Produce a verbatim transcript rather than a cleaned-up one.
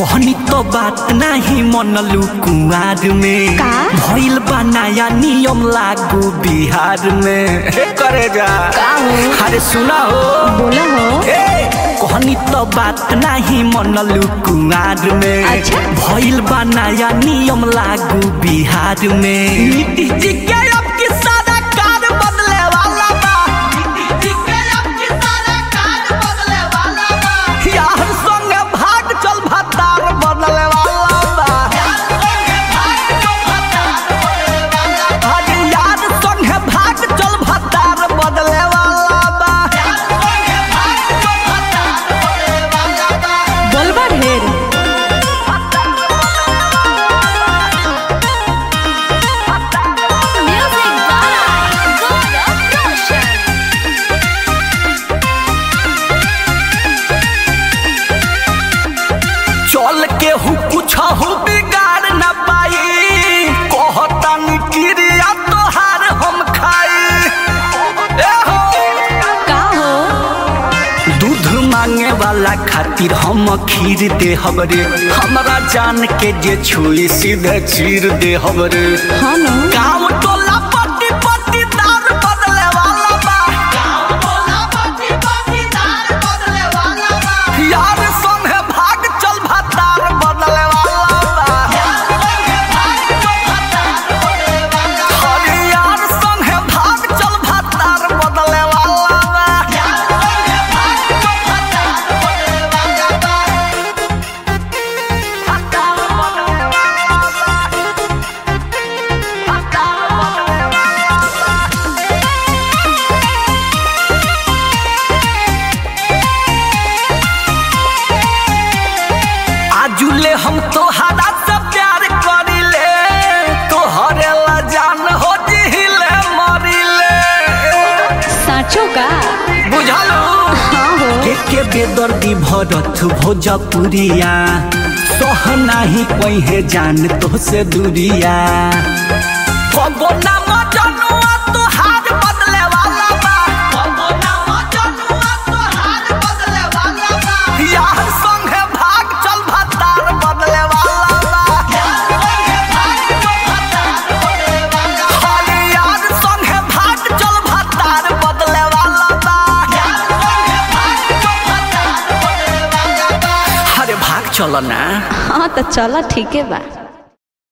कहनी तो बात नहीं मनलू कुआर में का? भइल बा नया नियम लागू बिहार में करे जा का हो? अरे सुना हो बोला हो ए कहनी तो बात नहीं मनलू कुआर में अच्छा? भइल बा नया नियम लागू बिहार में नीति जी के अब की सारा कार बदले वाला बा नीति जी के अब की सारा कार बदले वाला बा यार संगे भाग चल भतार बदले वाला बा अरे यार संगे भाग चल भतार बदले वाला बा बोलबा ढेर चल के हु कुछ हु बिगाड़ न पाई कहता निक्रिया तोहार हम खाई ए हो का हो? दूध मांगे वाला खातिर हम खीर दे हमरे हमरा जान के जे छुई सीधे चीर दे हमरे हाँ न गाँव टोला पट्टी पट्टी दार बदले वाला बा गाँव टोला पट्टी पट्टी दार बदले वाला बा यार संगे भाग चल भतार बदले वाला बा अरे यार संगे भाग चल भतार बदले वाला बा आजुले हम तोहरा से प्यार करिले तोहरे ला जान हो जिहिले मरिले साचो का? बुझलू हाँ हो के के बेदर्दी भरत भोजपुरिया सह नाही कहे जान तो से दूरिया कबो ना मजनुआ तोहार बदले वाला बा कबो ना मजनुआ तोहार बदले वाला बा यार संगे भाग चल भतार बदले वाला बा अरे यार संगे भाग चल भतार बदले वाला बा अरे भाग चलो ना हाँ तो चला ठीक है बा।